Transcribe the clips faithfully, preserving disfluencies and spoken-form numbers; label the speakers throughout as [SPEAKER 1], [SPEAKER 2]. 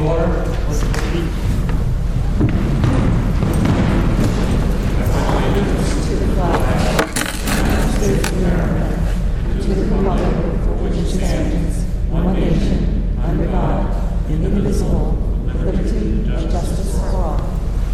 [SPEAKER 1] order. Let's proceed.
[SPEAKER 2] To the flag of the United States of America, to the republic for which it stands, one nation, under God, indivisible, with liberty and justice for all.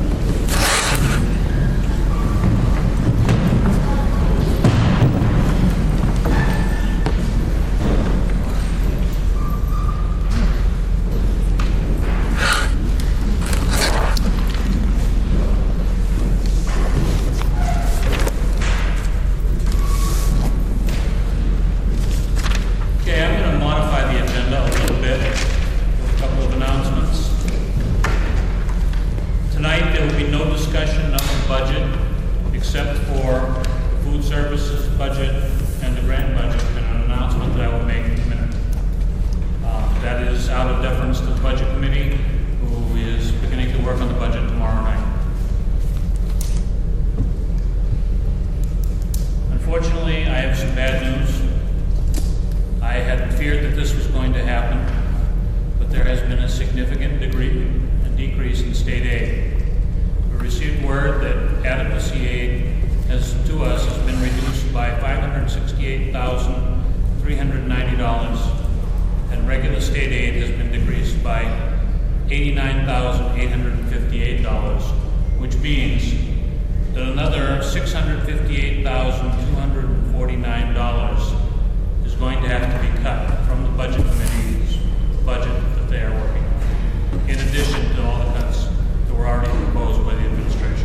[SPEAKER 3] Unfortunately, I have some bad news. I had feared that this was going to happen, but there has been a significant degree, a decrease in state aid. We received word that adequacy aid has, to us, has been reduced by five hundred sixty-eight thousand three hundred ninety dollars, and regular state aid has been decreased by eighty-nine thousand eight hundred fifty-eight dollars, which means that another six hundred fifty-eight thousand two hundred forty-nine dollars is going to have to be cut from the Budget Committee's budget that they are working on, in addition to all the cuts that were already proposed by the administration.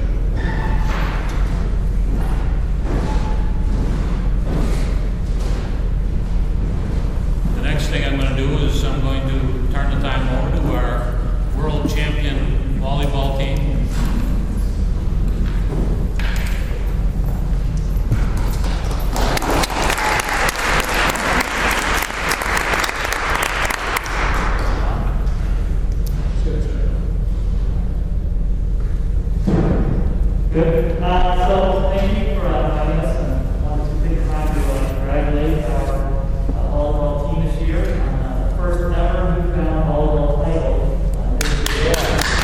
[SPEAKER 3] The next thing I'm going to do is I'm going to turn the time over to our world champion volleyball team.
[SPEAKER 1] Good. Uh, so thank you for uh, having us, and I wanted to take time to uh, congratulate our uh, volleyball team this year on uh, the first ever Newfound volleyball title. Uh, this year.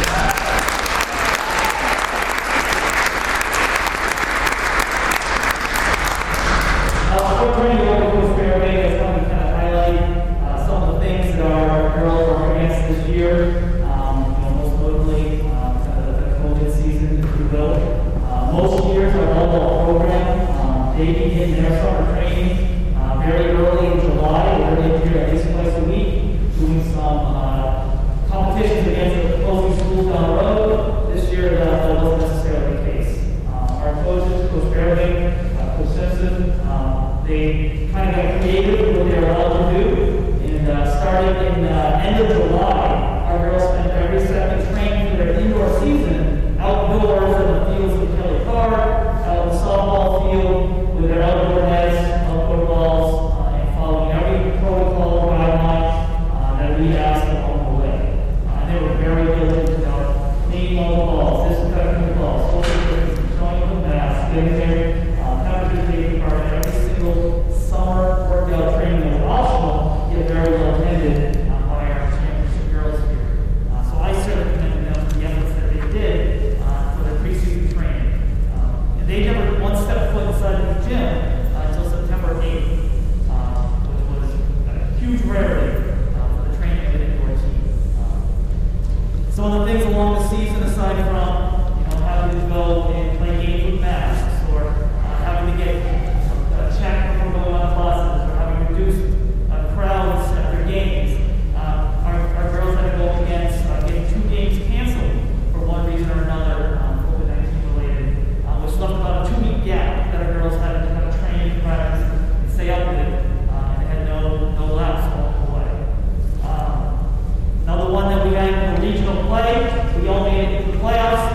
[SPEAKER 1] Uh, we're going to go to Coach Fairway. I just wanted to kind of highlight uh, some of the things that our girls are up against this year. Um, you know, most notably, uh, kind of the COVID season, if you will. Most years, our volleyball program, um, they begin their summer training uh, very early in July. They're in here at least twice a week, doing some uh, competitions against the opposing schools down the road. This year, that, that wasn't necessarily the case. Um, our coaches, Coach Fairway, uh, Coach Simpson, um, they kind of got creative with what they were allowed to do. And uh, starting in uh, end of July, our girls spent every second training for their indoor season outdoors in the fields of Kelly Park, out in the softball field with their outdoor nets, outdoor balls, uh, and following every protocol guideline uh, that we asked along the way. Uh, they were very diligent about cleaning all the balls, disinfecting the balls, social distancing, showing them the masks, getting their uh, temperature taken part of every single summer workout training that was optional, yet very well attended uh, by our championship girls here. Uh, so I certainly commend them for the efforts that they did preseason training. Um, and they never one step foot inside the gym uh, until September eighth, uh, which was a huge rarity uh, for the training of an indoor team. Um, some of the things along the season, aside from you know having to go and play games with masks, or uh, having to get a check before going on classes, or having reduced uh, crowds at their games, uh, our, our girls had to go against uh, getting two games canceled for one reason or another. Um, which left about a two-week gap that our girls had to kind of train and practice and stay up with it, uh, and they had no, no laps along the way. Um, another one that we had in the regional play, we all made it to the playoffs.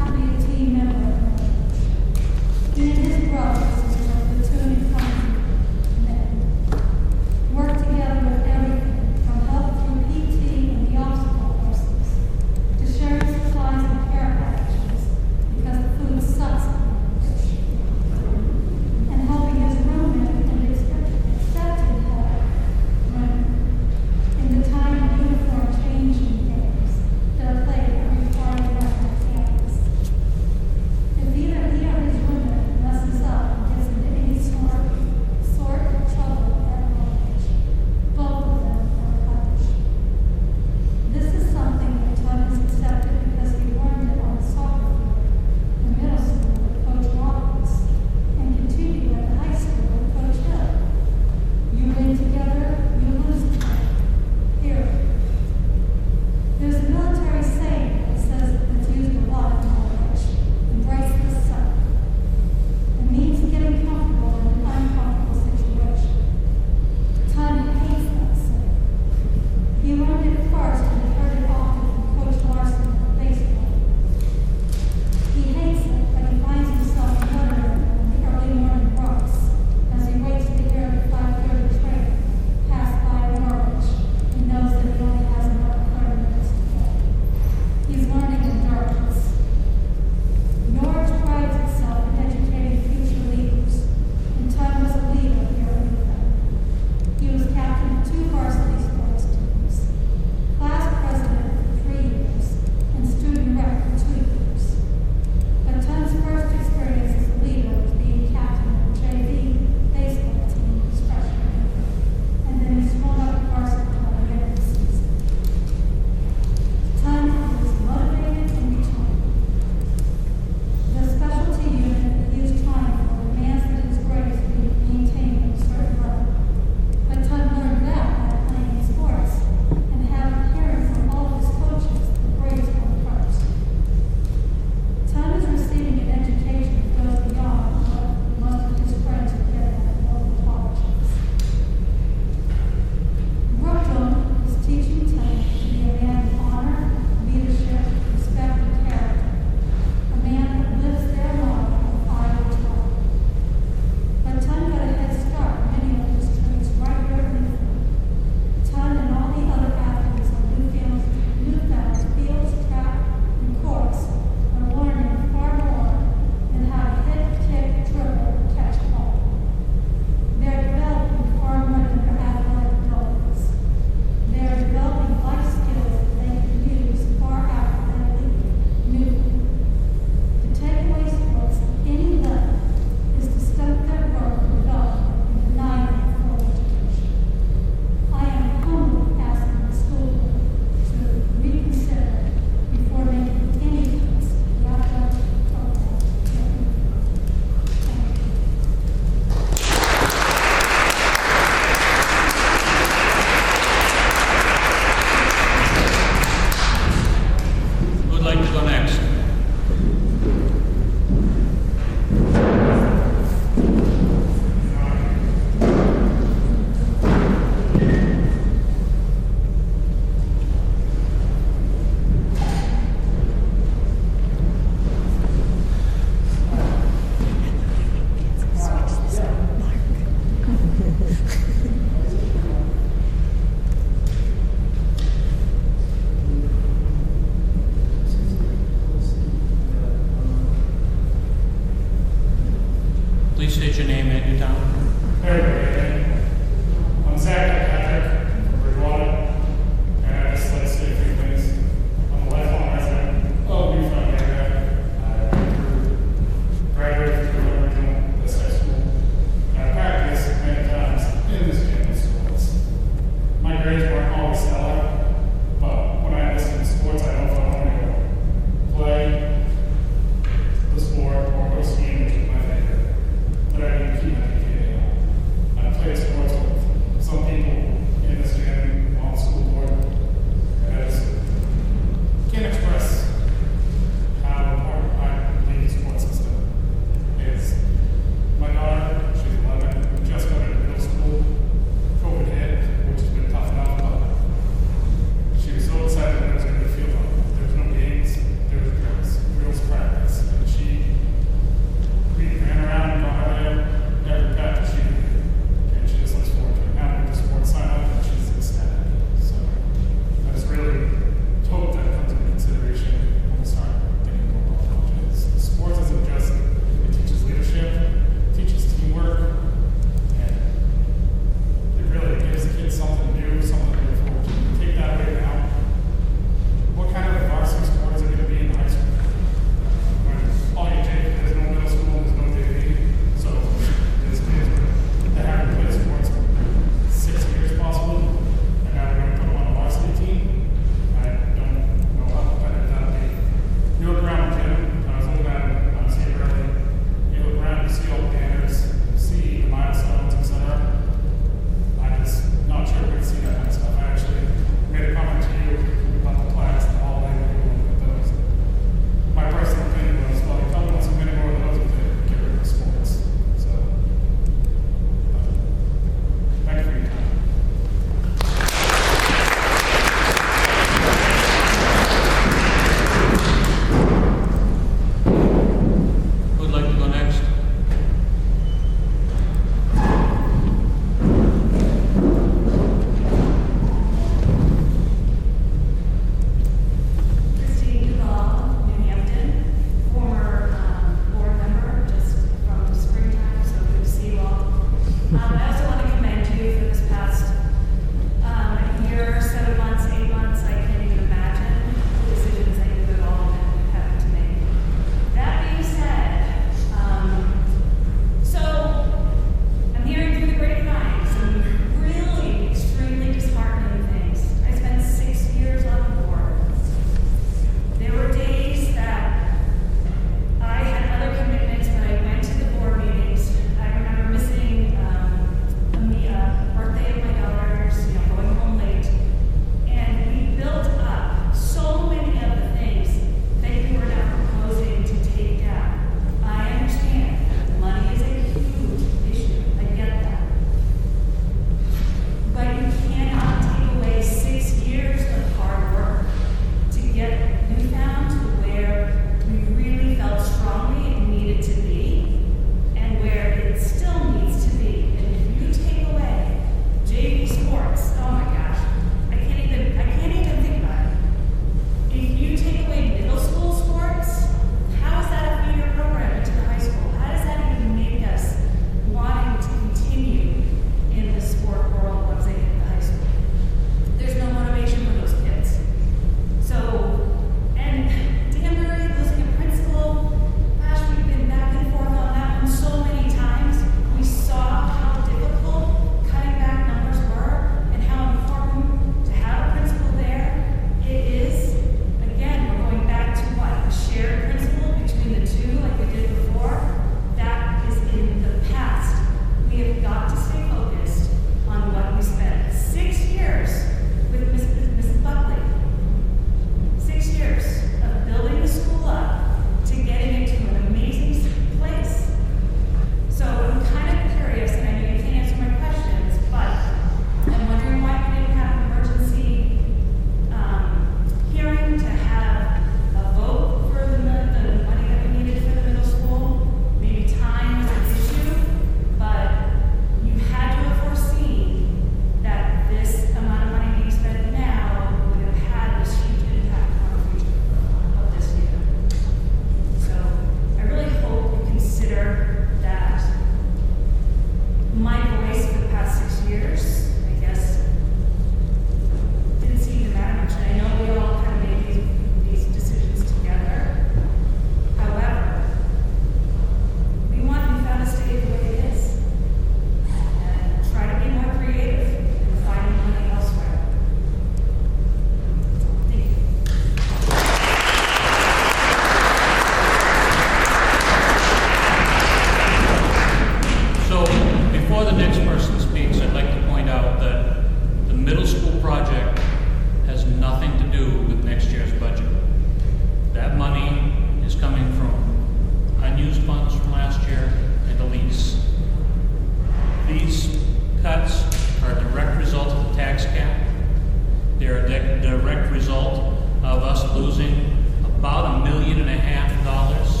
[SPEAKER 3] nothing to do with next year's budget. That money is coming from unused funds from last year and a lease. These cuts are a direct result of the tax cap. They're a de- direct result of us losing about a million and a half dollars.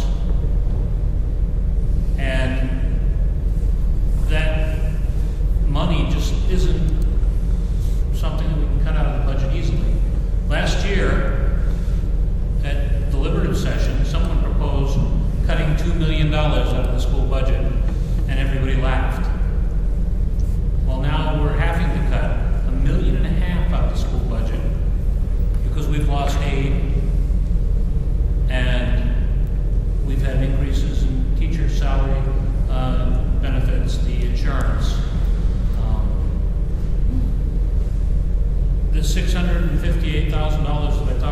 [SPEAKER 3] And that money just isn't something that we can cut out of the budget easily. Last year, at deliberative session, someone proposed cutting two million dollars out of the school budget, and everybody laughed. Well, now we're having to cut a million and a half out of the school budget because we've lost aid and we've had increases in teacher salary uh, benefits, the insurance. Um, the six hundred fifty-eight thousand dollars that I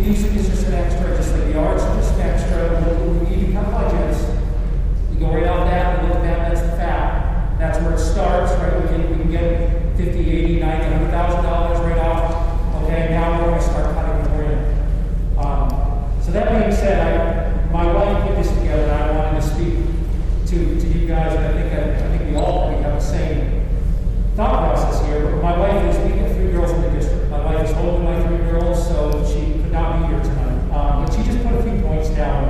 [SPEAKER 4] music is just an extra, just like the arts are just an extra. When we become budgets, we go right off that, we look at that, that's the fact. That's where it starts, right? We can, we can get fifty, eighty, ninety, one hundred thousand dollars right off. Okay, now we're going to start cutting more in. Um, so that being said, I, my wife put this together, and I wanted to speak to, to you guys, and I think I, I think we all we have the same thought process here. But my wife is, we have three girls in the district. My wife is holding my three girls, so she could not be here tonight. Um, but she just put a few points down.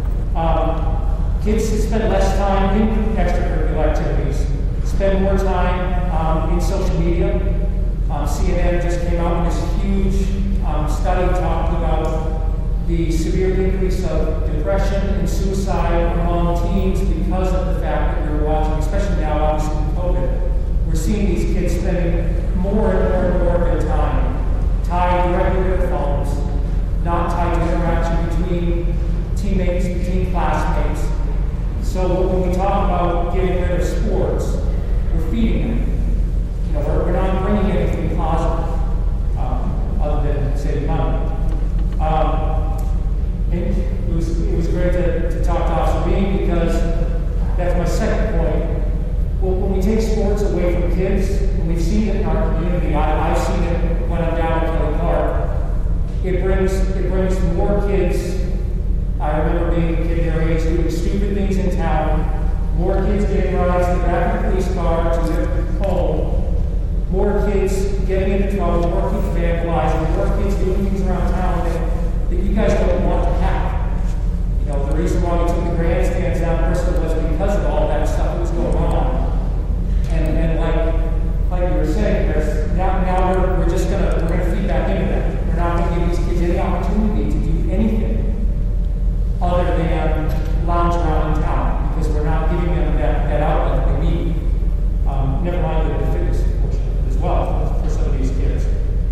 [SPEAKER 4] Um, kids spend less time in extracurricular activities, spend more time um, in social media. Um, C N N just came out with this huge um, study talking about the severe increase of depression and suicide among teens because of the fact that we're watching, especially now, obviously with COVID, we're seeing these kids spending more and more and more of their time tied directly to their phones, not tied to interaction between teammates, between classmates. So when we talk about getting rid of sports, we're feeding them. You know, we're, we're not bringing anything positive, um, other than saving money. Um, it, it was it was great to, to talk to Officer Bean, because that's my second point. Well, when we take sports away from kids, and we've seen it in our community, I, I've seen it when I'm down at Kelly Park, it brings it brings more kids. I remember being a kid their age doing stupid things in town, more kids getting rides in the back of the police car to their home, more kids getting into trouble, more kids vandalizing, more kids doing things around town that, that you guys don't want to have. You know, the reason why we took the grandstands down in Bristol was because of all that stuff that was going on. And, and like, like you were saying, there's, now, now we're, we're just gonna, we're gonna feed back into that. We're not gonna give these kids any opportunity to do anything other than lounge around in town, because we're not giving them that, that outlet that they need. Um, never mind the fitness portion as well for some of these kids.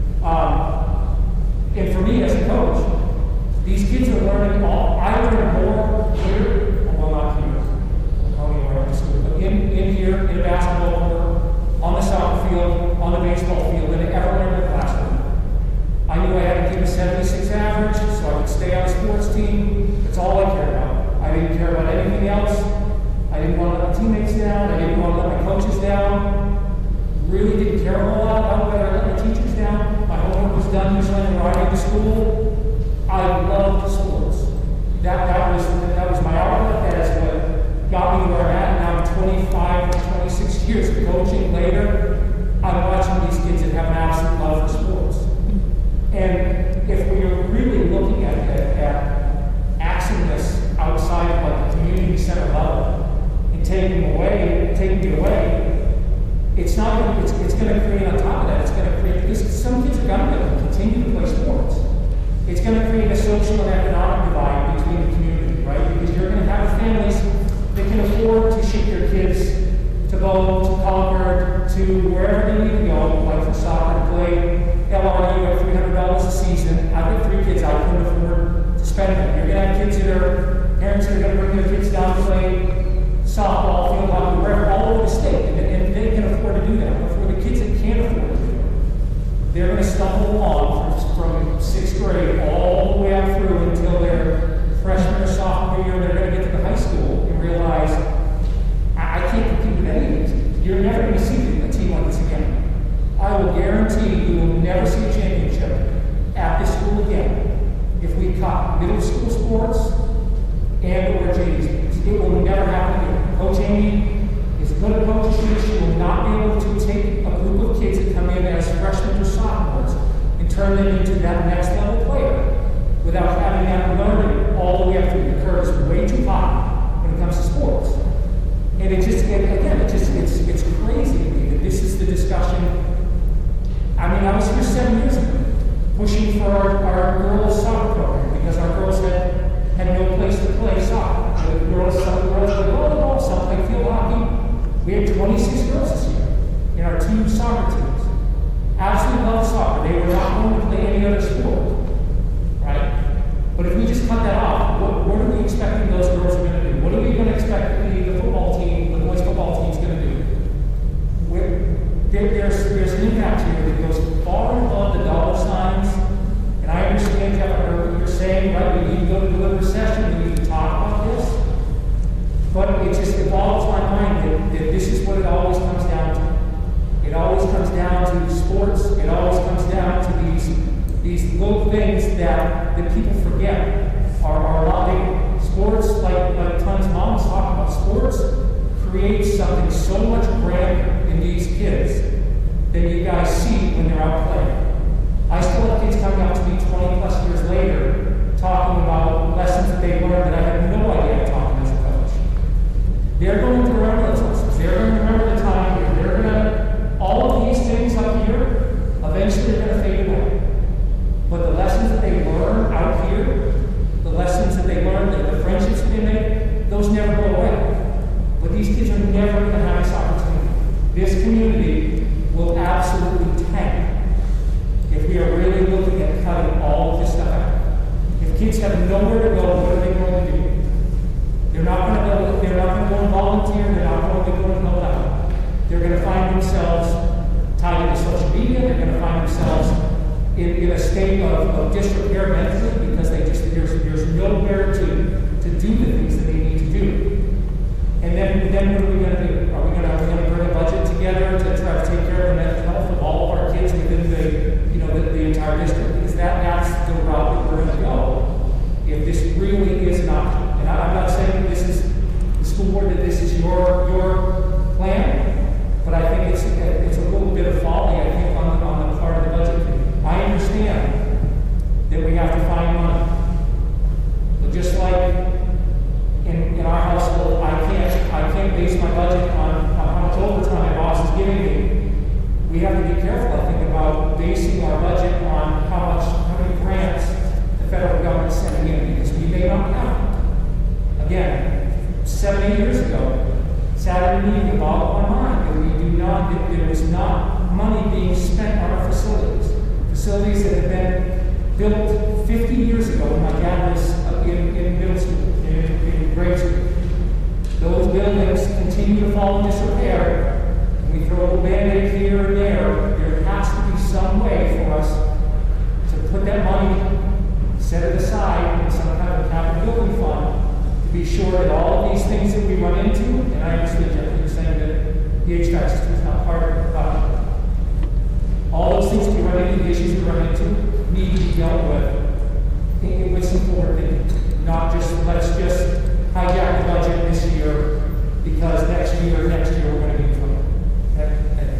[SPEAKER 4] Um, and for me as a coach, these kids are learning all, I learn more here, well not here, only where I'm in school, but in, in here, in a basketball court, on the soccer field, on the baseball field, than I ever learned in the classroom. I knew I had to keep a seventy-six average so I could stay on a sports team. That's all I cared about. I didn't care about anything else. I didn't want to let my teammates down. I didn't want to let my coaches down. Really didn't care a whole lot about whether I let my teachers down. My homework was done usually on Friday to school. I loved sports. That, that was that was my outlet. That is what got me to where I'm at. Now I'm twenty-five, twenty-six years of coaching later. I'm watching these kids that have an absolute love for sports. And if we are really looking at, at, at axing this outside of like the community center level and taking away, taking it away, it's not going to, it's, it's going to create on top of that, it's going to create, because some kids are going to continue to play sports. It's going to create a social and economic divide between the community, right? Because you're going to have families that can afford to ship their kids to go to Concord, to wherever they need to go, like for soccer, to play L R U at three hundred dollars a season. I've got three kids, I couldn't afford to spend them. You're going to have kids that are, parents that are going to bring their kids down to play softball, field hockey, wherever, all over the state, and, and they can afford to do that. But for the kids that can't afford to do it, they're going to stumble along from, from sixth grade all the way up through until they're freshman or sophomore year, they're going to get to the high school and realize, I, I can't compete with any of these. You're never going to see a team like this again. I will guarantee you will never see a championship at this school again if we cut middle school sports and or J Vs. It will never happen again. Coach Amy is good at coaching. She will not be able to take a group of kids that come in as freshmen or sophomores and turn them into that next level player without having that learning all the way up through the curve. It's way too high when it comes to sports. And it just, it, again, it just, it's, it's crazy to me that this is the discussion. I mean, I was here seven years ago, pushing for our, our girls' soccer program because our girls had, had no place to play soccer. The girls, some girls played volleyball, some played field hockey. We had twenty-six girls this year in our two soccer teams. Absolutely love soccer. They were not going to play any other sport, right? But if we just cut that off, what, what are we expecting those girls are going to do? What are we going to expect the, the football team, the boys' football team is going to do? We're, there, there's, there's an impact here that goes far above the dollar signs, and I understand you have a that people forget are, are a lot bigger. Sports, like, like tons of moms talk about, sports creates something so much grander in these kids than you guys see when they're out playing. I still have kids coming up to me twenty plus years later talking about lessons that they learned that I had no idea I taught them as a coach. They're going to remember those lessons. They're going to remember the time where they're going to, all of these things up here, eventually they're going to fade away. But the lessons that they learn out here, the lessons that they learn, the, the friendships that they make, those never go away. But these kids are never going to have this opportunity. This community will absolutely tank if we are really looking at cutting all of this stuff out. If kids have nowhere to go, what are they going to do? They're not going to go. They're not going to go and volunteer. They're not going to go and help out. They're going to find themselves tied into social media. They're going to find themselves in, in a state of, of disrepair mentally because they just there's there's nowhere to to do the things that they need to do. And then then what are we going to do? Are we going to are we going to bring a budget together to try to take care of the mental health of all of our kids within the you know the, the entire district? Because that that's the route that we're going to go if this really is an option. And I, I'm not saying this is the school board that this is your your plan, but I think it's a, it's a little bit of folly, I think, on the, on the part of the budget committee. I understand that we have to find money, but just like in, in our household, I can't I can't base my budget on, on how much overtime my boss is giving me. We have to be careful, I think, about basing our budget on how much how many grants the federal government is sending in, because we may not have. Again, seven, eight years ago, Saturday evening boggled my mind that we do not, that there was not money being spent on our facilities. Facilities that had been built fifty years ago when my dad was in, in middle school, in, in grade school. Those buildings continue to fall in disrepair, and we throw a little band-aid here and there. There has to be some way for us to put that money, set it aside in some kind of capital building fund, to be sure that all of these things that we run into, and I understand Jeff, you're saying that the H V A C system is not part of the project. All those things that we run into, the issues we run into, need to be dealt with in, with some forward thinking. Not just, let's just hijack the budget this year, because next year, next year we're going to be in trouble. Okay? Okay.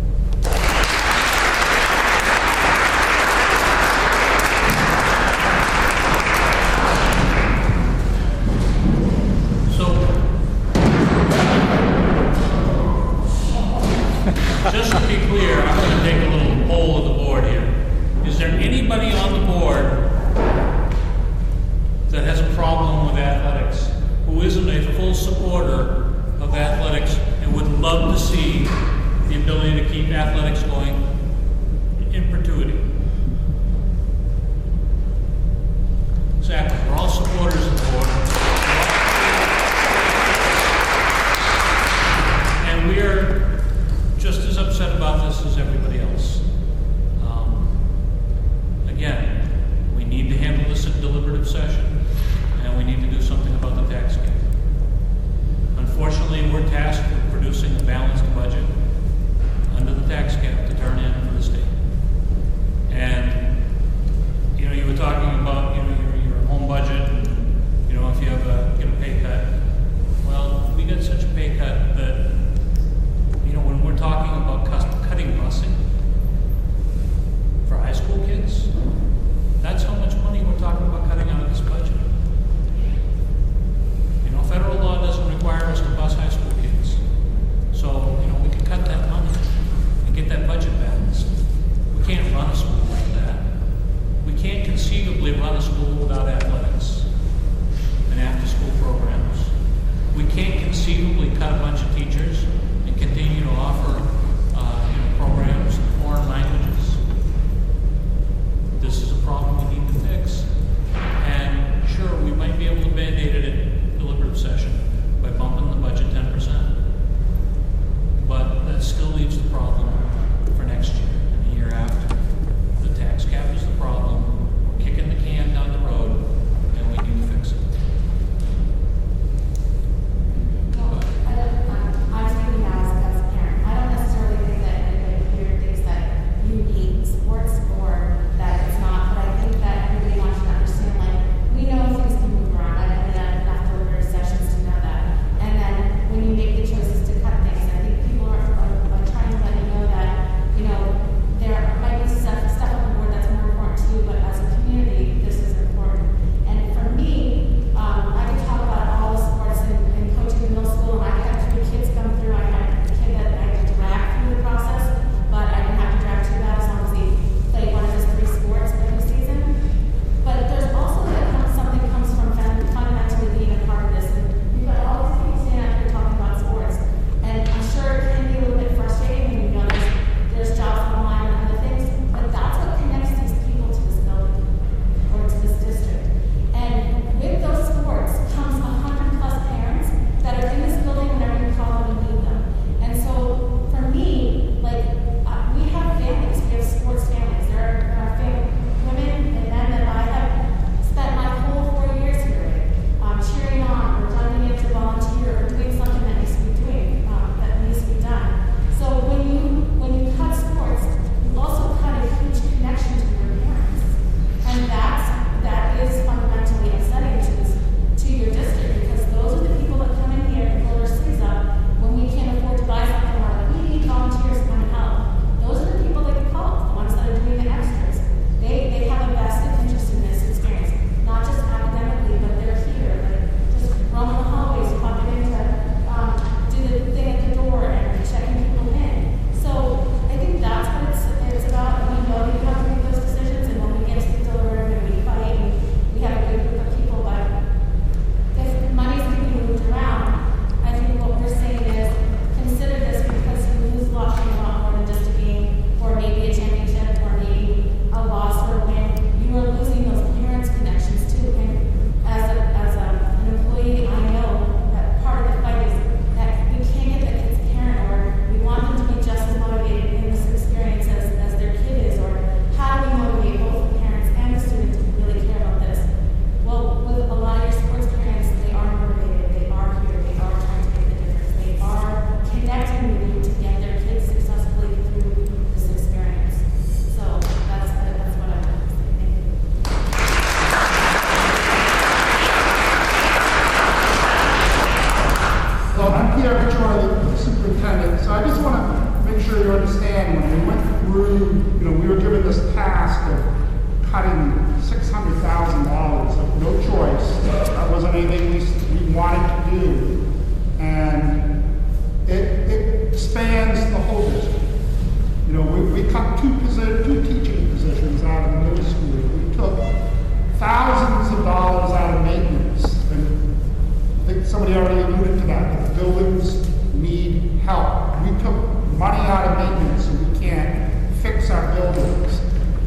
[SPEAKER 3] Just to be clear, I'm going to take a little poll of the board here. Is there anybody on the board that has a problem with athletics, who isn't a full supporter of athletics and would love to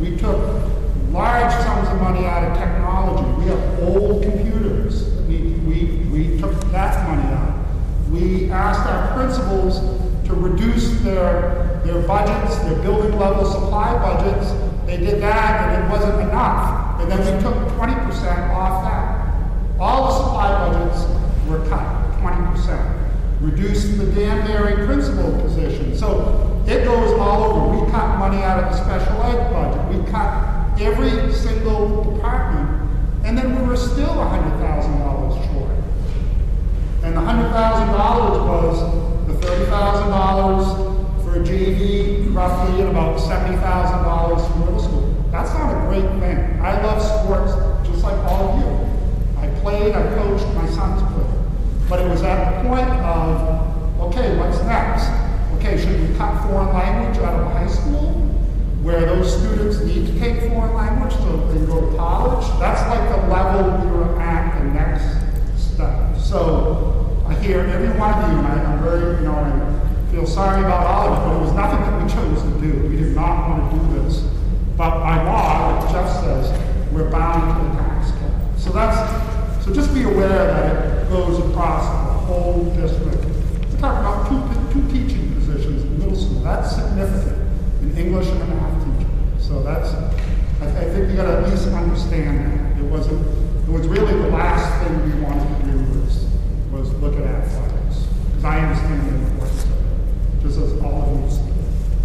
[SPEAKER 5] We took large sums of money out of technology. We have old computers. We, we, we took that money out. We asked our principals to reduce their, their budgets, their building level supply budgets. They did that and it wasn't enough. And then we took twenty percent off that. All the supply budgets were cut, twenty percent. Reduced the Danbury principal position. So it goes all over. We cut money out of the special ed budget. We cut every single department. And then we were still one hundred thousand dollars short. And the one hundred thousand dollars was the thirty thousand dollars for a J V, roughly, and about seventy thousand dollars for middle school. That's not a great thing. I love sports just like all of you. I played, I coached, my sons played. But it was at the point of, okay, what's next? Okay, should we cut foreign language out of high school, where those students need to take foreign language so they can go to college? That's like the level we were at the next step. So I hear every one of you, and I, I'm very, you know, I feel sorry about all of it, but it was nothing that we chose to do. We did not want to do this. But by law, like Jeff says, we're bound to the tax cap. So that's, so just be aware that it goes across the whole district. We're talking about two, two teaching positions in middle school. That's significant, in English and a math teacher. So that's, I, I think you gotta at least understand that. It wasn't, it was really the last thing we wanted to do was, was look at athletics. Because I understand the importance of it, just as all of you see.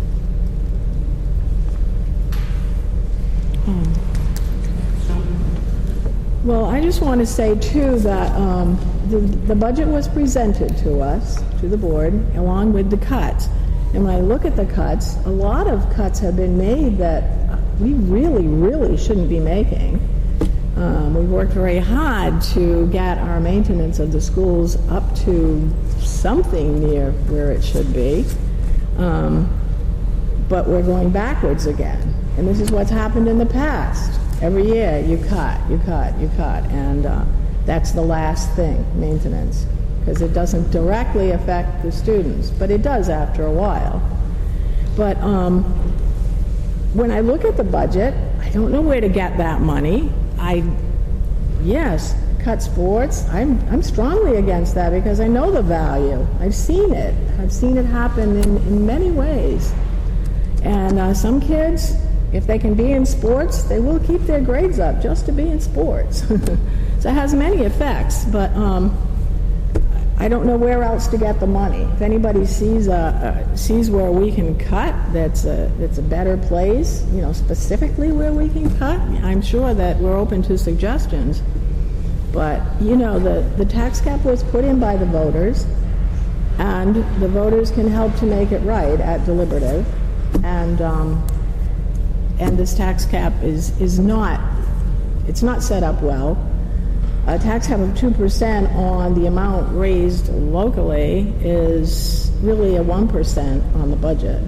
[SPEAKER 2] Well, I just want to say, too, that um, the, the budget was presented to us, to the board, along with the cuts. And when I look at the cuts, a lot of cuts have been made that we really, really shouldn't be making. Um, we worked very hard to get our maintenance of the schools up to something near where it should be. Um, but we're going backwards again. And this is what's happened in the past. Every year, you cut, you cut, you cut, and uh, that's the last thing, maintenance, because it doesn't directly affect the students, but it does after a while. But um, when I look at the budget, I don't know where to get that money. I, yes, cut sports. I'm, I'm strongly against that because I know the value. I've seen it. I've seen it happen in, in many ways. And uh, some kids, if they can be in sports, they will keep their grades up just to be in sports. So it has many effects, but um, I don't know where else to get the money. If anybody sees a, uh, sees where we can cut, that's a, that's a better place, you know, specifically where we can cut, I'm sure that we're open to suggestions. But, you know, the, the tax cap was put in by the voters, and the voters can help to make it right at deliberative. And um, and this tax cap is, is not, it's not set up well. A tax cap of two percent on the amount raised locally is really a one percent on the budget.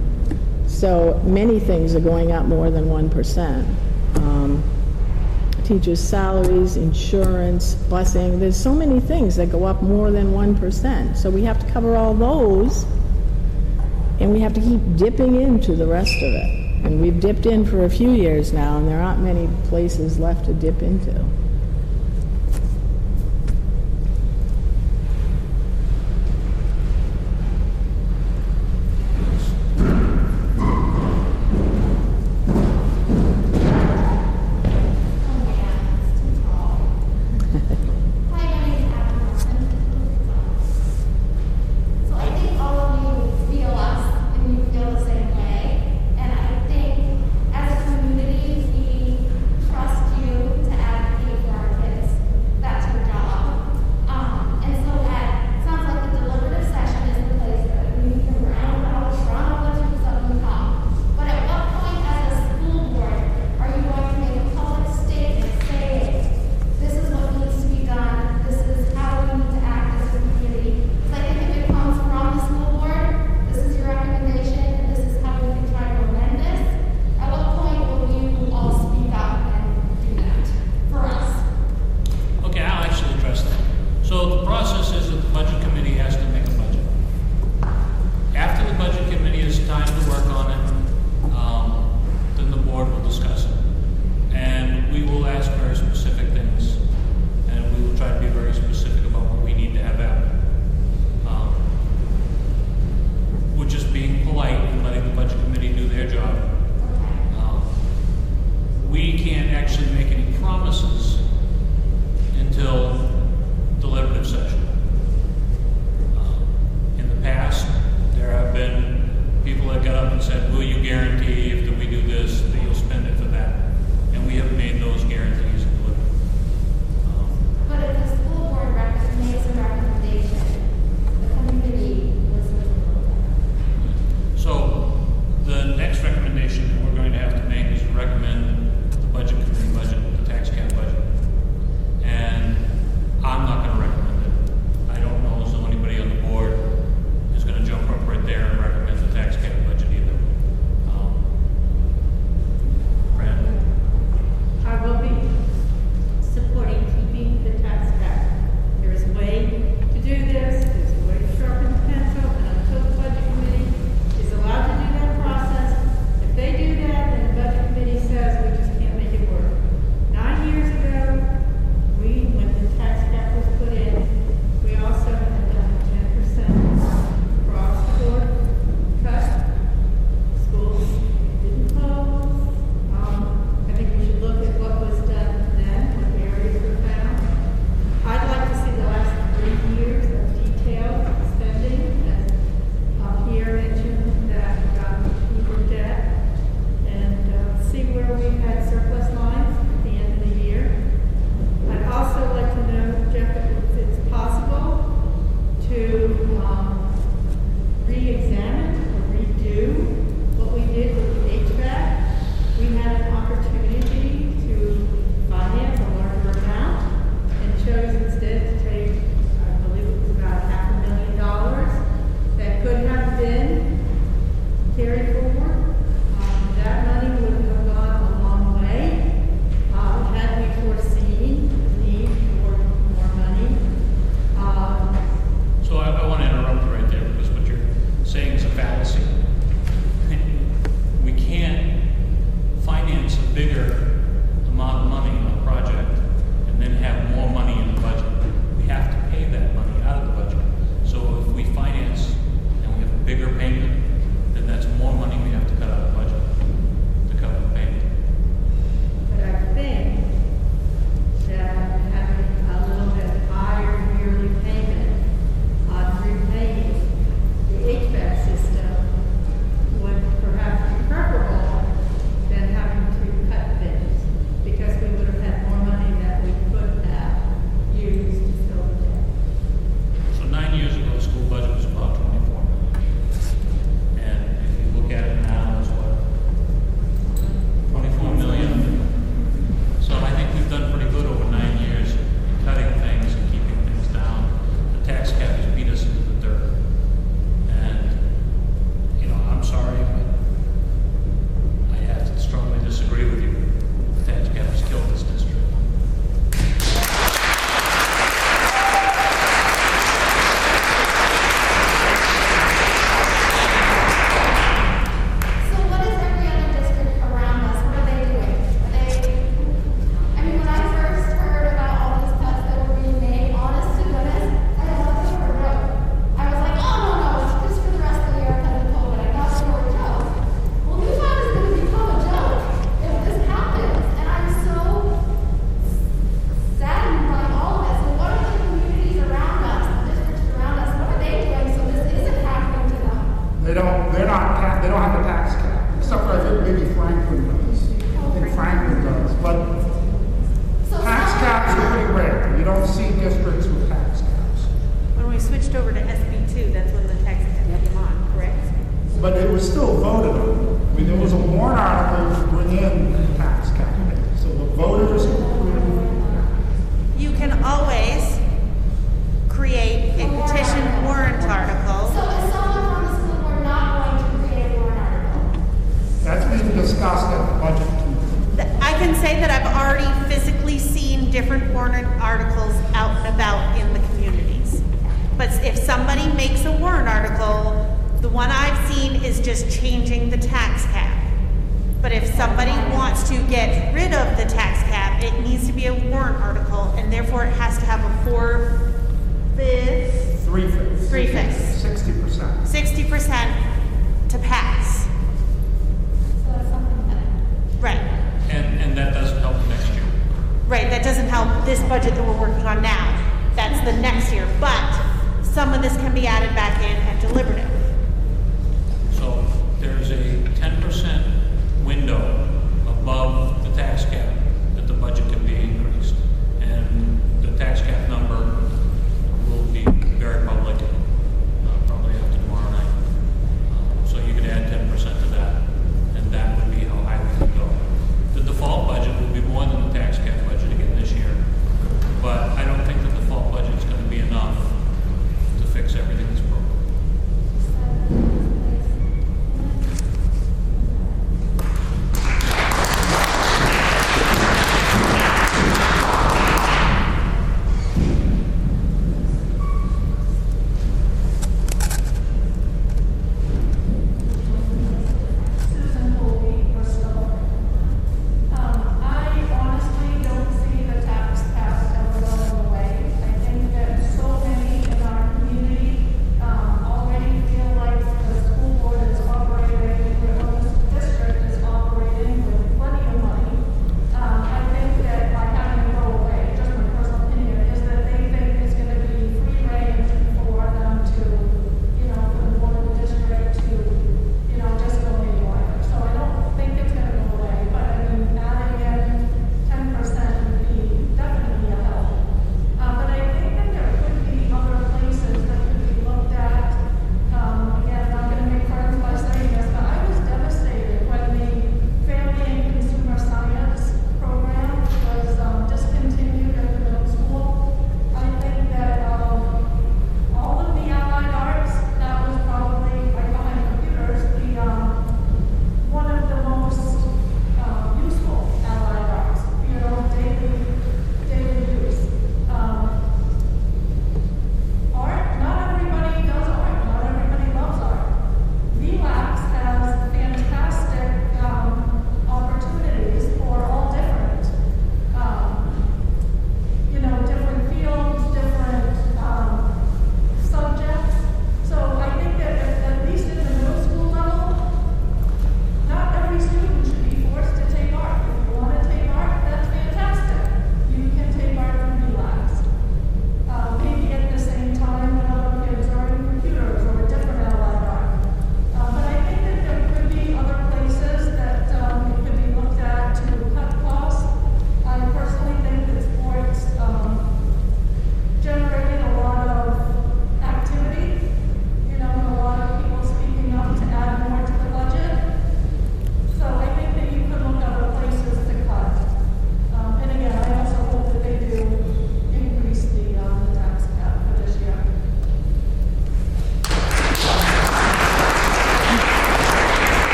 [SPEAKER 2] So many things are going up more than one percent. Um, teachers' salaries, insurance, busing, there's so many things that go up more than one percent. So we have to cover all those, and we have to keep dipping into the rest of it. And we've dipped in for a few years now, and there aren't many places left to dip into.
[SPEAKER 6] As a community, we trust you to advocate
[SPEAKER 5] discussed at the budget committee.
[SPEAKER 6] I can say that I've already physically seen different warrant articles out and about in the communities. But if somebody makes a warrant article, the one I've seen is just changing the tax cap. But if somebody wants to get rid of the tax cap, it needs to be a warrant article, and therefore it has to have a four-fifths,
[SPEAKER 5] Three fifths.
[SPEAKER 6] Three-fifths.
[SPEAKER 5] Sixty percent.
[SPEAKER 6] sixty percent to pass.
[SPEAKER 2] So that's something that
[SPEAKER 6] Right.
[SPEAKER 3] And, and that doesn't help next year.
[SPEAKER 6] Right, that doesn't help this budget that we're working on now. That's the next year, but some of this can be added back in at deliberative.
[SPEAKER 3] So there's a ten percent window above the tax cap that the budget can be increased. And the tax cap number will be very public, uh, probably after tomorrow night. Uh, So you could add ten percent to that, and that would be how high we could go. The default budget will be more than the tax cap budget again this year, but I don't think the default budget is going to be enough to fix everything that's broken.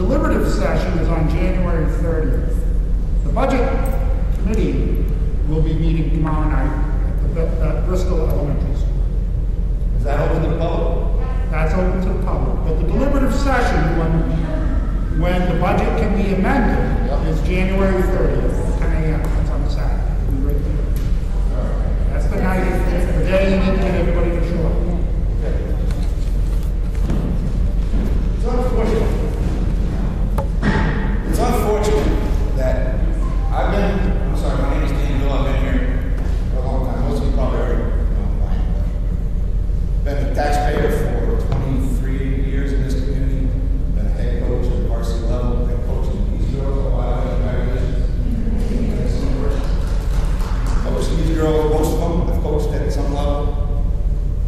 [SPEAKER 5] deliberative session is on January thirtieth. The budget committee will be meeting tomorrow night at the, at Bristol Elementary School.
[SPEAKER 7] Is that open to the public?
[SPEAKER 5] That's open to the public. But the deliberative session, when, when the budget can be amended,
[SPEAKER 7] Yep.
[SPEAKER 5] is January thirtieth at ten A M That's on Saturday. It'll be right there. That's the night, the day you need to get everybody to show up.
[SPEAKER 7] It's unfortunate. It's unfortunate that I've been, I'm sorry, my name is Dan Hill, I've been here for a long time, most of you probably already know mine. Been a taxpayer for twenty-three years in this community, been a head coach at the varsity level, head coach in these girls, a lot of congratulations. Coached these girls, most of them I've coached at some level.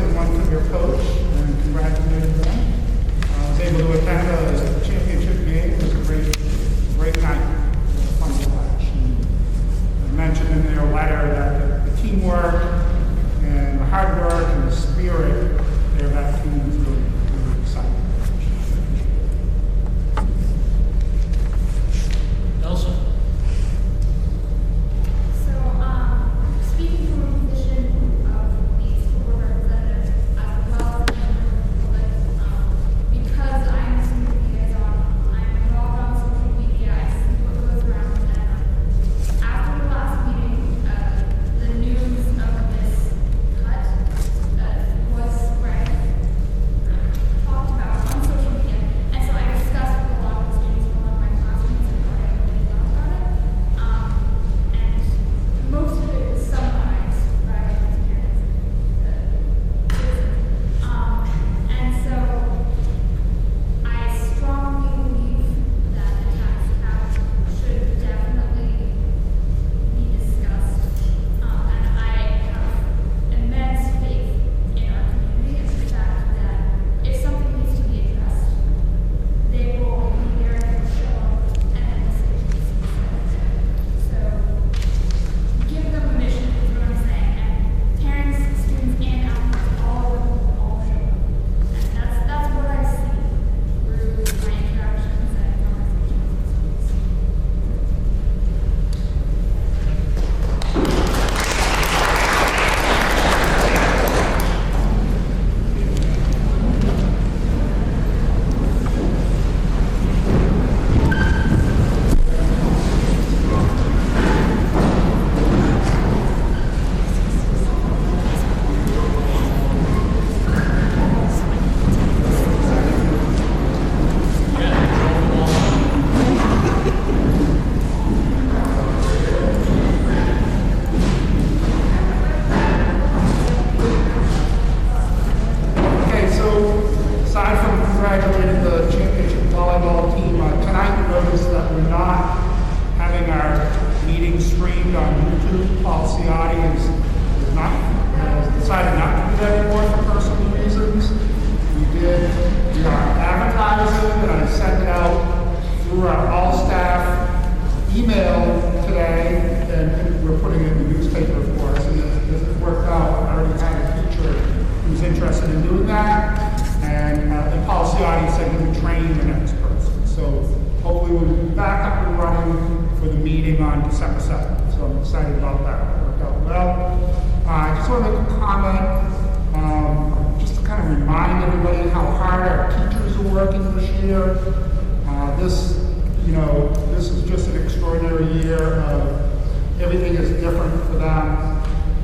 [SPEAKER 5] and one to their coach, and congratulated them. I was able to attend a championship game. It was a great, great night. It was fun to watch. And I mentioned in their letter that the, the teamwork and the hard work and the spirit there, that team is really, really exciting.
[SPEAKER 3] Elsa?
[SPEAKER 8] So, um, speaking from a position of the school board representative, as well as a member of the public, um, because I'm a student liaison, I'm involved on social media, I see what goes around, and after the last meeting, uh, the news of this cut, uh, was spread, talked about on social media, and so I discussed with a lot of the students, a lot of my classmates, and what I really thought about it. Um, and most of it was summarized by his parents. Uh, um, and so I strongly believe that the tax cap should definitely be discussed. Um, and I have immense faith in our community and the fact that if something needs to be addressed, they will be there to show up and then the city needs to be set. So give them a mission, is what I'm saying, and parents, students, and applicants, all of them will all show up. And that's, that's what I see through my interactions and conversations with students.
[SPEAKER 5] Okay, so aside from congratulating the championship volleyball team, uh, tonight you noticed that we're not having our meeting streamed on YouTube. Paul Ciotti is, is not, has decided not to do that anymore for personal reasons. We did, we are advertising, and I sent it out through our all-staff email today, and we're putting it in the newspaper, of course, and it, it worked out. I already had a teacher who's interested in doing that, and, uh, and Paul Ciotti said he would train the next person. So hopefully we'll be back up and running for the meeting on December seventh. So I'm excited about that. It worked out well. Uh, I just want to make a comment, um, just to kind of remind everybody how hard our teachers are working this year. Uh, this, you know, this is just an extraordinary year. Of everything is different for them.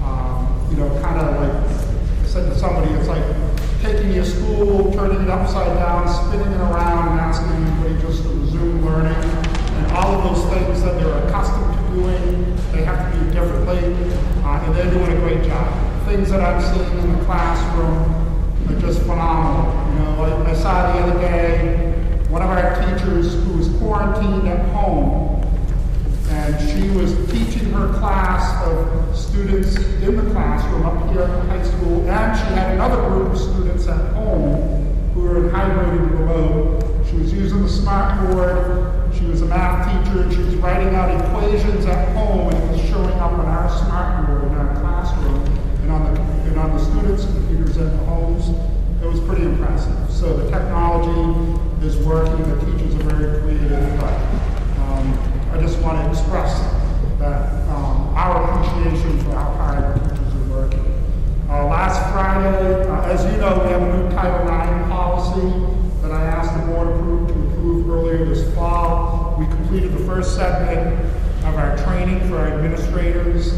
[SPEAKER 5] Um, you know, kind of like I said to somebody, it's like taking your school, turning it upside down, spinning it around, and asking everybody just to resume learning. And all of those things that they're accustomed to doing, they have to do differently. Uh, and they're doing a great job. Things that I'm seeing in the classroom are just phenomenal. You know, I, I saw the other day one of our teachers who was quarantined at home, and she was teaching her class of students in the classroom up here at the high school, and she had another group of students at home who were in hybrid and remote. She was using the smart board. She was a math teacher, and she was writing out equations at home, and it was showing up on our smart board in our classroom and on the and on the students' computers at the homes. It was pretty impressive. So the technology is working. The teachers are very creative, but um, I just want to express that um, our appreciation for how hard the teachers are working. Uh, last Friday, uh, as you know, we have a new Title nine policy that I asked the board approve, to approve earlier this fall. We completed the first segment of our training for our administrators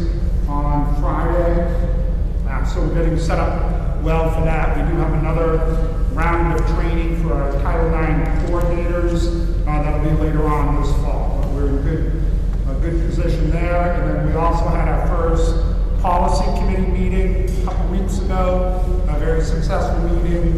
[SPEAKER 5] on Friday. Uh, so we're getting set up well for that. We do have another round of training for our Title nine coordinators. Uh, that'll be later on this fall. But we're in good, a good position there. And then we also had our first policy committee meeting a couple weeks ago, a very successful meeting.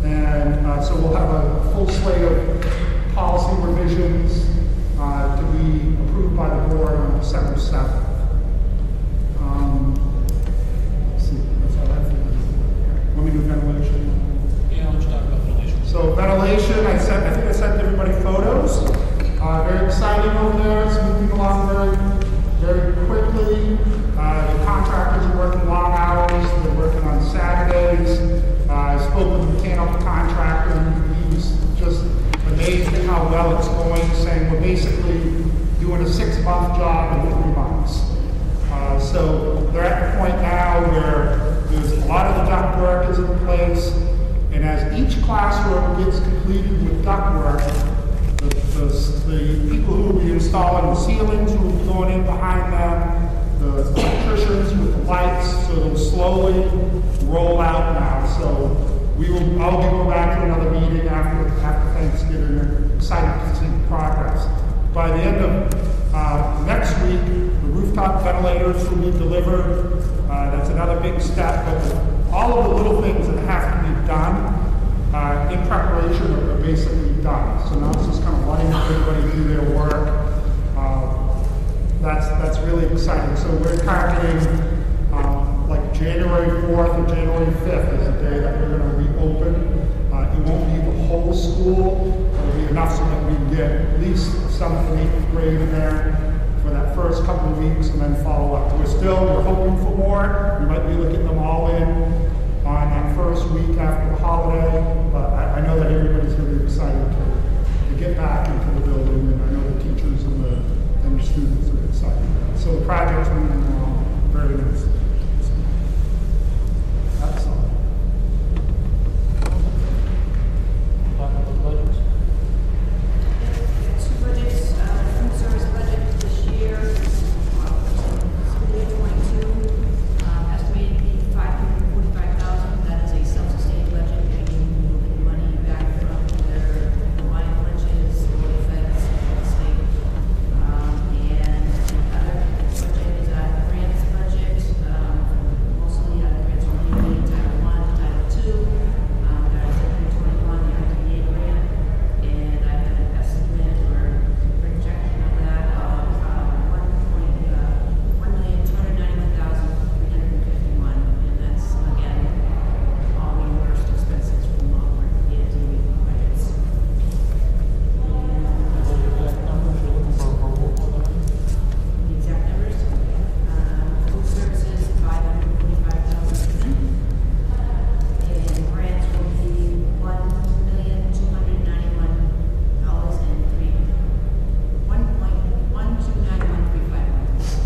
[SPEAKER 5] And uh, so we'll have a full slate of policy revisions uh, to be approved by the board on December seventh. Um, let's see, that's all I have. Want me to do ventilation?
[SPEAKER 3] Yeah, let's talk about ventilation.
[SPEAKER 5] So ventilation, I sent, I think I sent everybody photos. Uh, very exciting over there. It's moving along very, very quickly. Uh, the contractors are working long hours. They're working on Saturdays. Uh, I spoke with the mechanical contractor, and he was just amazed at how well it's going, saying we're basically doing a six-month job in three months. Uh, so they're at the point now where there's a lot of the duct work is in place, and as each classroom gets completed with duct work, the, the, the people who will be installing the ceilings will be going in behind them, the electricians with the lights, so they'll slowly roll out now. So we will, I'll be going back to another meeting after, after Thanksgiving, and excited to see the progress. By the end of uh, next week, the rooftop ventilators will be delivered. Uh, that's another big step, but all of the little things that have to be done uh, in preparation are basically done. So now it's just kind of letting everybody do their work. Uh, that's that's really exciting. So we're targeting um, like January fourth or January fifth is the day that we're going to reopen. Uh, it won't be the whole school. It'll be enough so that we can get at least seventh and eighth grade in there for that first couple of weeks and then follow up. We're still, we're hoping for more. We might be able to get them all in on that first week after the holiday, but I, I know that everybody's going to be excited to, to get back into the building, and I know the teachers and the, and the students are excited. So the project's moving along very nicely. That's all.
[SPEAKER 3] Talk about the budgets.
[SPEAKER 2] Two budgets, uh, food service budget this year, uh, school year twenty-two, um, estimated to be five hundred forty-five thousand. That is a self-sustained budget, meaning we will get money back from their Hawaiian lunches or the feds, the state. Um, and the other budget is a grants budget, um, mostly uh, grants from D O E, Title One, Title Two. Um, that is twenty twenty-one, the I D E A grant. And I have an estimate or projection of that of uh, one point uh, one million two hundred ninety-one thousand three hundred fifty-one, and that's again all reimbursed expenses from all our D O E budgets. The exact numbers, um, food services five hundred forty-five thousand, and grants will be one million two hundred ninety-one dollars and three, one point one two nine one three five one.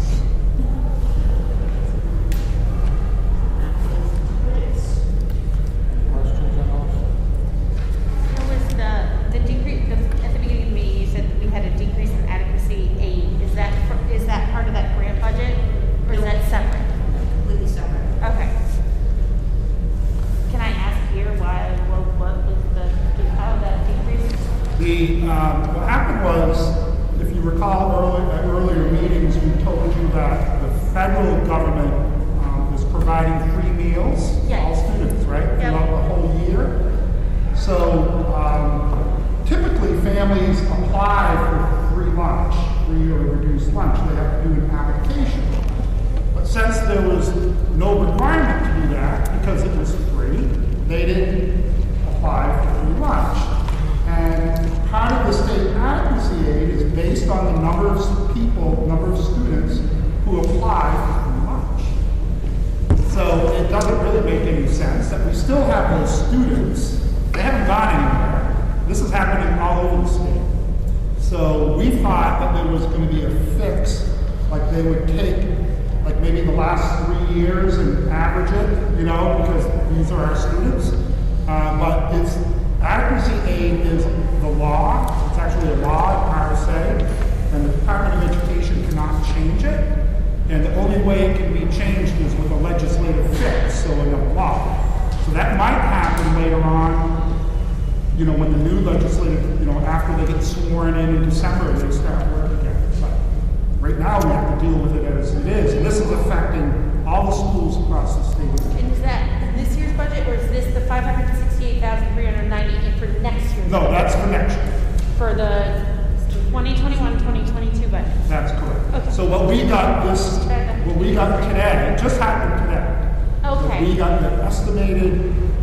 [SPEAKER 2] That is the budgets.
[SPEAKER 3] Questions on those?
[SPEAKER 9] There was the, the decrease, the, at the beginning of the meeting, you said that we had a decrease in adequacy aid. Is that, for- is that part of that grant budget, or is that separate?
[SPEAKER 2] Completely separate.
[SPEAKER 9] Okay. Can I ask here why, what, what was the, how that decrease?
[SPEAKER 5] The, um, what happened was, if you recall earlier, at earlier meetings, we told you that the federal government um, is providing free meals to all
[SPEAKER 9] Yes.
[SPEAKER 5] students, right?
[SPEAKER 9] Yep.
[SPEAKER 5] Throughout the whole year. So um, typically families apply for free lunch, free or reduced lunch. They have to do an application. But since there was no requirement to do that, because it was free, they didn't apply for free lunch. And part of the state adequacy aid is based on the number of people, number of students who apply for free lunch. So it doesn't really make any sense that we still have those students. They haven't gone anywhere. This is happening all over the state. So we thought that there was going to be a fix, like they would take, like maybe the last three years and average it, you know, because these are our students. Uh, but it's, adequacy aid is the law. It's actually a law in R S A, and the Department of Education cannot change it. And the only way it can be changed is with a legislative fix, so in a law. So that might happen later on, you know, when the new legislative, you know, after they get sworn in in December and they start work again. But right now we have to deal with it as it is, and this is affecting all the schools across the state.
[SPEAKER 9] And is that this year's budget, or is this the five hundred sixty-eight thousand three hundred ninety for next year's?
[SPEAKER 5] No, that's for next year.
[SPEAKER 9] For the twenty twenty-one, twenty twenty-two budget?
[SPEAKER 5] That's correct.
[SPEAKER 9] Okay.
[SPEAKER 5] So what we got this, what we got today, it just happened today.
[SPEAKER 9] Okay.
[SPEAKER 5] We got the estimated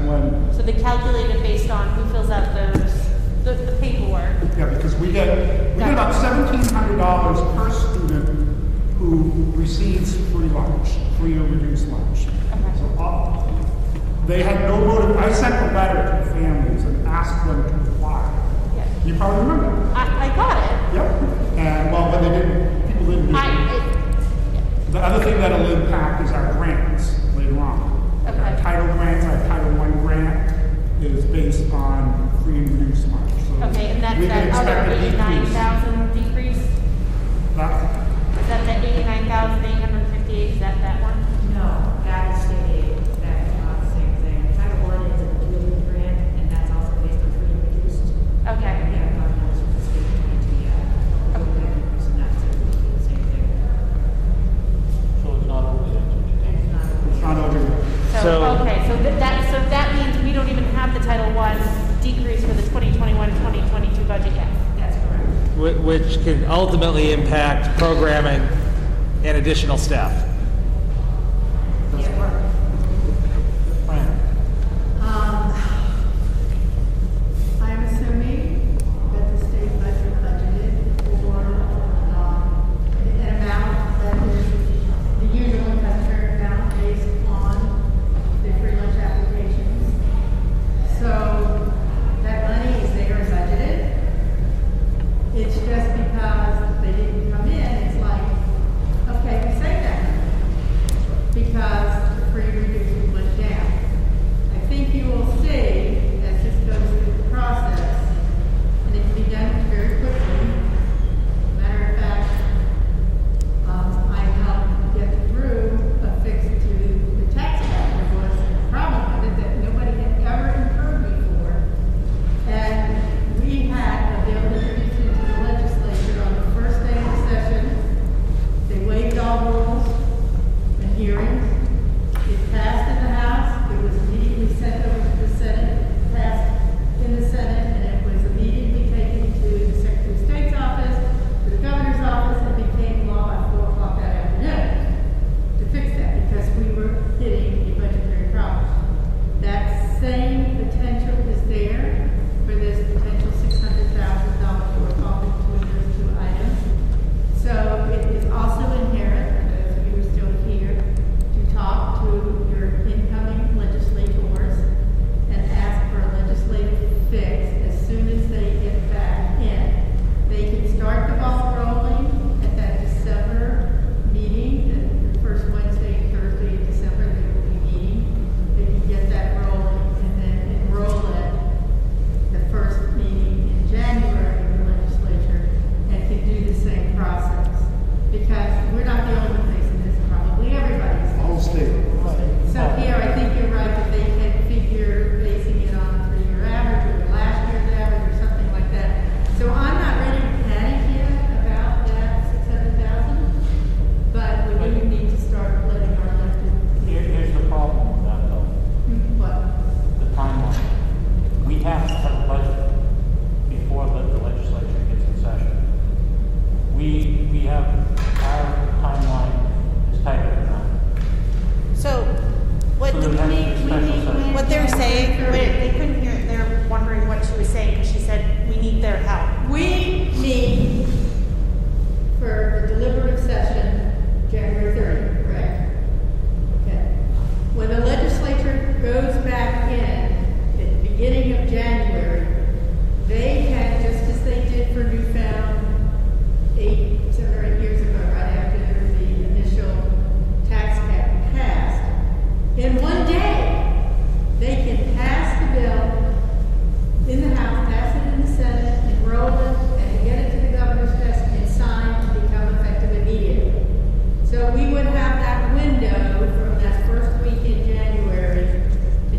[SPEAKER 5] when,
[SPEAKER 9] So they calculate it based on who fills out those, the, the paperwork.
[SPEAKER 5] yeah, because we get, we get about seventeen hundred dollars per student who receives free lunch, free or reduced lunch.
[SPEAKER 9] Okay.
[SPEAKER 5] So, uh, they had no motive, I sent a letter to the families and asked them to apply.
[SPEAKER 9] Yeah.
[SPEAKER 5] You probably remember.
[SPEAKER 9] I, I got it.
[SPEAKER 5] Yep. And, well, but they didn't, people didn't do it.
[SPEAKER 9] I, it,
[SPEAKER 5] The other thing that'll impact is our grants later on.
[SPEAKER 9] Okay.
[SPEAKER 5] Our title grants, our Title One grant is based on free and reduced lunch. So
[SPEAKER 9] okay, and that's
[SPEAKER 5] we can
[SPEAKER 9] that
[SPEAKER 5] expect
[SPEAKER 9] other
[SPEAKER 5] a
[SPEAKER 9] eighty-nine
[SPEAKER 5] decrease.
[SPEAKER 9] thousand decrease?
[SPEAKER 5] That-
[SPEAKER 9] Is that the eighty-nine thousand eight hundred fifty-eight, is that that one?
[SPEAKER 10] No, that is state aid, that's not the same thing. Title one is a dual grant, and that's also based on free and reduced.
[SPEAKER 9] Okay.
[SPEAKER 10] We haven't gotten those from the state twenty-two yet. We'll get it, so that's the same thing.
[SPEAKER 3] So it's not over yet.
[SPEAKER 10] It's not.
[SPEAKER 5] It's not over yet.
[SPEAKER 9] So,
[SPEAKER 1] So-
[SPEAKER 9] okay, so that, that, so that means we don't even have the Title One decrease for the twenty twenty-one, twenty twenty-two budget yet.
[SPEAKER 10] That's correct.
[SPEAKER 1] Wh- Which can ultimately impact programming and additional staff.
[SPEAKER 10] Yeah, we're-
[SPEAKER 11] Um, I'm assuming that the state budget budgeted for, um, an amount that is the usual and customary amount based on the free lunch applications. So that money is there and budgeted. It's just because they didn't come in, it's like, okay, we saved that money because the free reduced went down. I think you will see, as this goes through the process, and it can be done very quickly. Matter of fact, um, I helped get through a fix to the tax cap. There was a problem with it that nobody had ever incurred before. And we had a bill introduced into the legislature on the first day of the session. They waived all rules and hearings. It passed in the House, it was immediately sent over to the Senate, passed in the Senate, and it was immediately taken to the Secretary of State's office, to the governor's office, and became law by four o'clock that afternoon to fix that, because we were hitting a budgetary problem. That same potential is there for this potential six hundred thousand dollar shortfall between those two items. So it is also inherent, for those of you who are still here, to talk to your incoming legislators and ask for a legislative fix as soon as they get back in. They can start the ball rolling at that December meeting, the first Wednesday and Thursday in December they will be meeting. They can get that rolling and then enroll it the first meeting in January in the legislature and can do the same process. Because we're not the only one facing this, probably everybody's
[SPEAKER 5] The whole state.
[SPEAKER 11] so here, I think you're right that they can figure basing it on a three-year average or last year's average or something like that. So I'm not ready to panic yet about that six hundred thousand, but we do need to start letting our elected.
[SPEAKER 12] Here, here's the problem with that though,
[SPEAKER 11] Hmm, What?
[SPEAKER 12] the timeline. We have to have a budget before the the legislature gets in session. We, we have, our timeline is tighter than that.
[SPEAKER 9] So, what,
[SPEAKER 12] So there has to be a special session.
[SPEAKER 9] what they're saying, wait, they couldn't hear, it. They're wondering what she was saying, because she said, we need their help.
[SPEAKER 11] We need for the deliberative session, January thirtieth, correct? Okay. When the legislature goes back in at the beginning of January, they can, just as they did for Newfound eight, seven or eight years ago, right after the initial tax cap passed, in one day, they can pass the bill in the House, pass it in the Senate, enroll it, and get it to the governor's desk and sign to become effective immediately. So we would have that window from that first week in January to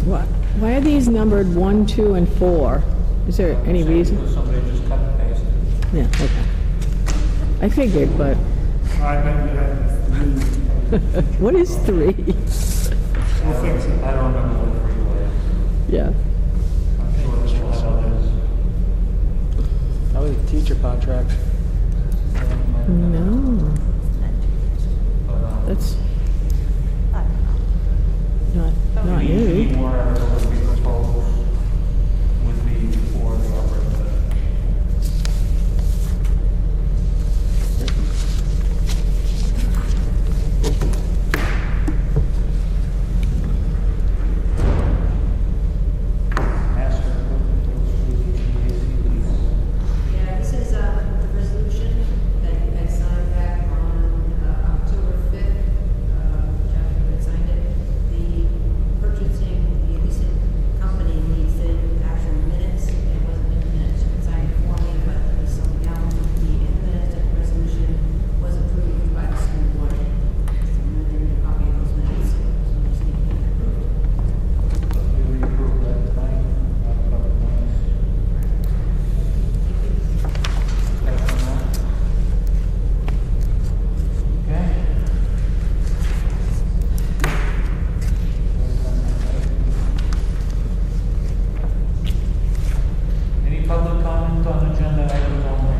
[SPEAKER 13] What, why are these numbered one, two, and four? Is there any reason?
[SPEAKER 12] Somebody just cut and pasted.
[SPEAKER 13] Yeah, okay. I figured, but
[SPEAKER 5] I bet you had three.
[SPEAKER 13] what is three?
[SPEAKER 5] We'll fix it.
[SPEAKER 12] I don't remember what three was.
[SPEAKER 13] Yeah.
[SPEAKER 12] I'm sure it's one of those.
[SPEAKER 1] That was a teacher contract.
[SPEAKER 13] No,
[SPEAKER 12] But, um,
[SPEAKER 13] that's not, not
[SPEAKER 12] any, any
[SPEAKER 13] new.
[SPEAKER 12] more articles that we propose would be for the operating budget. Master equipment, those three H V A C lease.
[SPEAKER 10] Yeah, this is, uh, the resolution that you had signed back on, uh, October fifth. Uh, Jeff, you had signed it. The purchasing, the leasing company needs the actual minutes. It wasn't in the minutes, you could sign it for me, but there was something else. The in the minutes that the resolution was approved by the school board. So I'm gonna give you a copy of those minutes. So you just need to get it approved.
[SPEAKER 12] But we reapproved that tonight, not public notice. Discussion on that? Okay. Any public comment on agenda items only?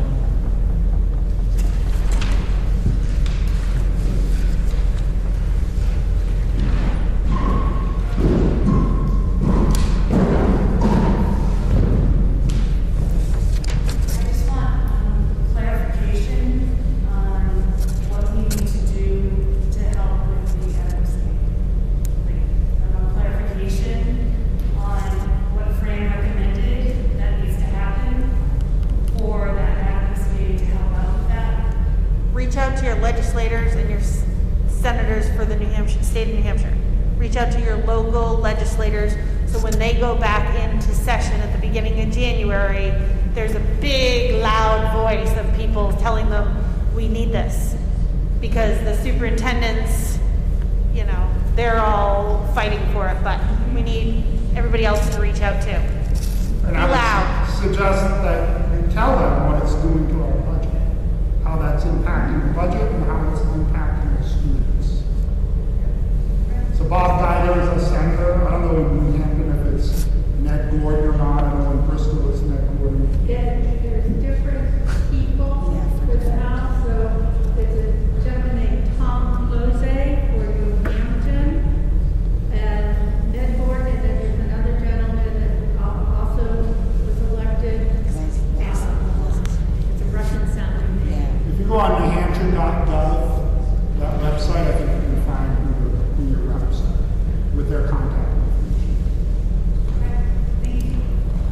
[SPEAKER 14] I just want um, clarification on what we need to do to help with the adequacy. Like, um, clarification on what Fran recommended that needs to happen for that adequacy to help out with that.
[SPEAKER 6] Reach out to your legislators and your s- senators for the New Hampshire, state of New Hampshire. Reach out to your local legislators, so when they go back into session at the beginning of January, there's a big, loud voice of people telling them, we need this. Because the superintendents, you know, they're all fighting for it, but we need everybody else to reach out too.
[SPEAKER 5] And
[SPEAKER 6] Be
[SPEAKER 5] I
[SPEAKER 6] loud.
[SPEAKER 5] would suggest that you tell them what it's doing to our budget, how that's impacting the budget and how it's impacting the students. So Bob Guider is a senator. I don't know in New Hampton if it's Ned Gordon or not. I know in Bristol it's Ned Gordon.
[SPEAKER 11] There- There's different people for the house, so there's a gentleman named Tom Close for New Hampton, and Ned Gordon, and then there's another gentleman that al- also was elected. Uh, It's a Russian sounding name.
[SPEAKER 5] If you go on new hampshire dot gov, that website, I think you can find who your, who your reps are with their contact information.
[SPEAKER 14] Okay, thank you.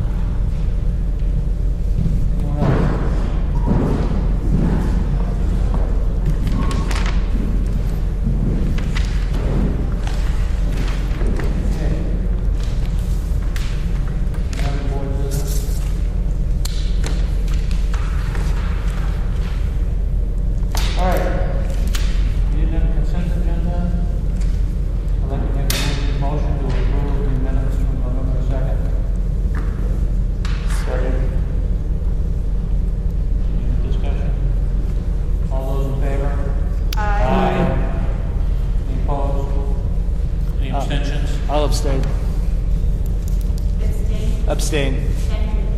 [SPEAKER 12] Anyone else? Okay. Any other board business? All right. We didn't have a consent agenda. I'd like to make a motion to approve the minutes from November second. Second. Any discussion? All those in favor? Aye. Any opposed? Any abstentions?
[SPEAKER 1] I'll abstain.
[SPEAKER 8] Abstain.
[SPEAKER 1] Abstain.
[SPEAKER 8] Thank you.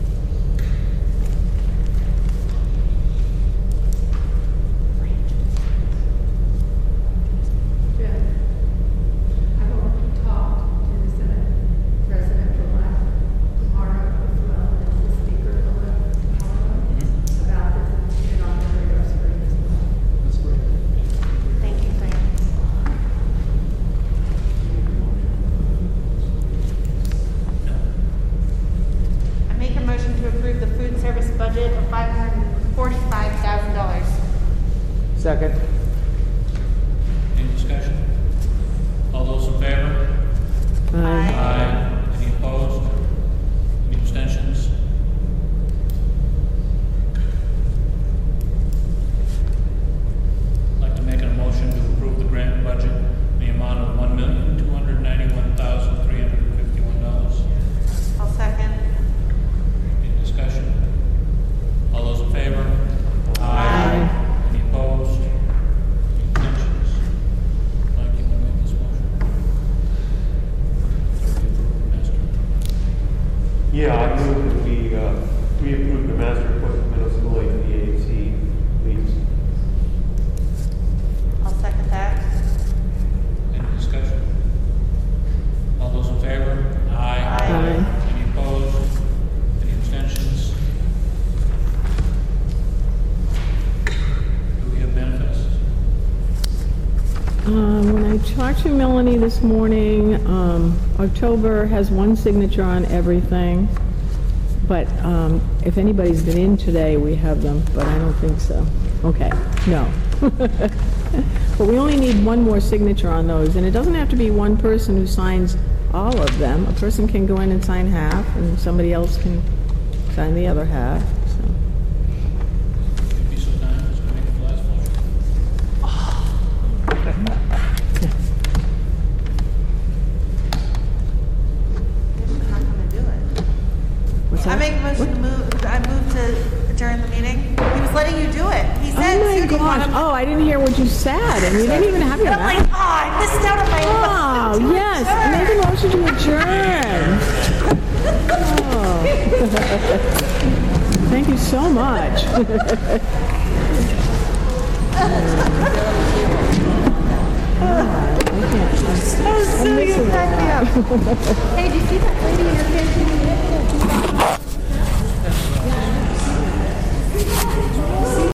[SPEAKER 11] Jim, I will talk to the Senate President-elect tomorrow, as well as the Speaker-elect tomorrow, about this, and on the radar screen as well.
[SPEAKER 5] That's great.
[SPEAKER 6] Thank you, Fran. I make a motion to approve the food service budget of five hundred forty-five thousand dollars.
[SPEAKER 1] Second.
[SPEAKER 3] Any discussion? All those in favor?
[SPEAKER 13] Aye.
[SPEAKER 3] Aye. Any opposed? Any abstentions? I'd like to make a motion to approve the grant budget in the amount of one million, two hundred ninety-one thousand, three hundred and fifty
[SPEAKER 15] Yeah, I move that we, uh, we approve the Master Equipment Middle School H V A C lease.
[SPEAKER 6] I'll second that.
[SPEAKER 3] Any discussion? All those in favor? Aye.
[SPEAKER 13] Aye.
[SPEAKER 3] Any opposed? Any abstentions? Do we have manifests?
[SPEAKER 13] Um, when I talked to Melanie this morning, um, October has one signature on everything. But, um, if anybody's been in today, we have them, but I don't think so. Okay, no. But we only need one more signature on those, and it doesn't have to be one person who signs all of them. A person can go in and sign half, and somebody else can sign the other half, so.
[SPEAKER 3] You'd be so kind as to make the last motion.
[SPEAKER 6] I'm not gonna do it.
[SPEAKER 13] What's
[SPEAKER 6] I
[SPEAKER 13] that?
[SPEAKER 6] make a motion to move, I move to adjourn the meeting. He was letting you do it. He said,
[SPEAKER 13] Oh my
[SPEAKER 6] Sue, do you want
[SPEAKER 13] gosh,
[SPEAKER 6] to?
[SPEAKER 13] oh, I didn't hear what you said, and you didn't even have your
[SPEAKER 6] And I'm
[SPEAKER 13] mouth.
[SPEAKER 6] like, oh, I missed out on my.
[SPEAKER 13] Oh, yes, make a motion to adjourn. Oh. Thank you so much.
[SPEAKER 6] Oh, Sue, you cracked me up.
[SPEAKER 11] Hey, did you see that lady in her fancy